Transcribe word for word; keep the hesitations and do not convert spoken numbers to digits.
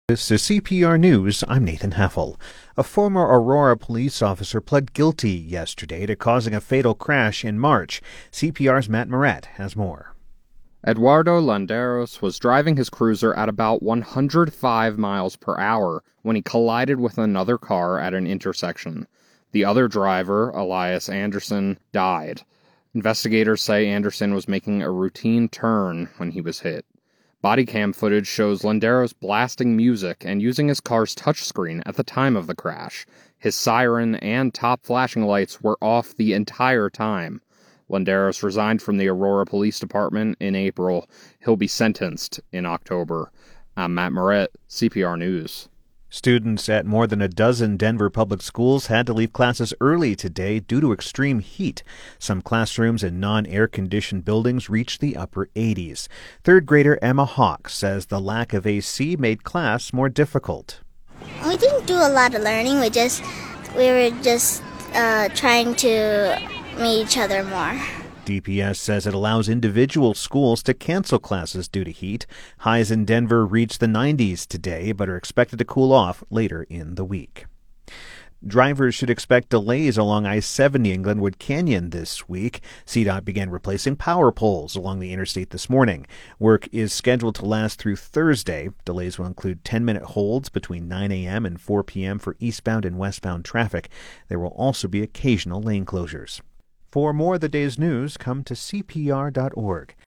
This is C P R News. I'm Nathan Heffel. A former Aurora police officer pled guilty yesterday to causing a fatal crash in March. C P R's Matt Moret has more. Eduardo Landeros was driving his cruiser at about one hundred five miles per hour when he collided with another car at an intersection. The other driver, Elias Anderson, died. Investigators say Anderson was making a routine turn when he was hit. Body cam footage shows Landeros blasting music and using his car's touchscreen at the time of the crash. His siren and top flashing lights were off the entire time. Landeros resigned from the Aurora Police Department in April. He'll be sentenced in October. I'm Matt Moret, C P R News. Students at more than a dozen Denver public schools had to leave classes early today due to extreme heat. Some classrooms in non-air-conditioned buildings reached the upper eighties. Third grader Emma Hawk says the lack of A C made class more difficult. We didn't do a lot of learning. We just we were just uh, trying to meet each other more. D P S says it allows individual schools to cancel classes due to heat. Highs in Denver reached the nineties today, but are expected to cool off later in the week. Drivers should expect delays along I seventy in Glenwood Canyon this week. C DOT began replacing power poles along the interstate this morning. Work is scheduled to last through Thursday. Delays will include ten-minute holds between nine a.m. and four p.m. for eastbound and westbound traffic. There will also be occasional lane closures. For more of the day's news, come to C P R dot org.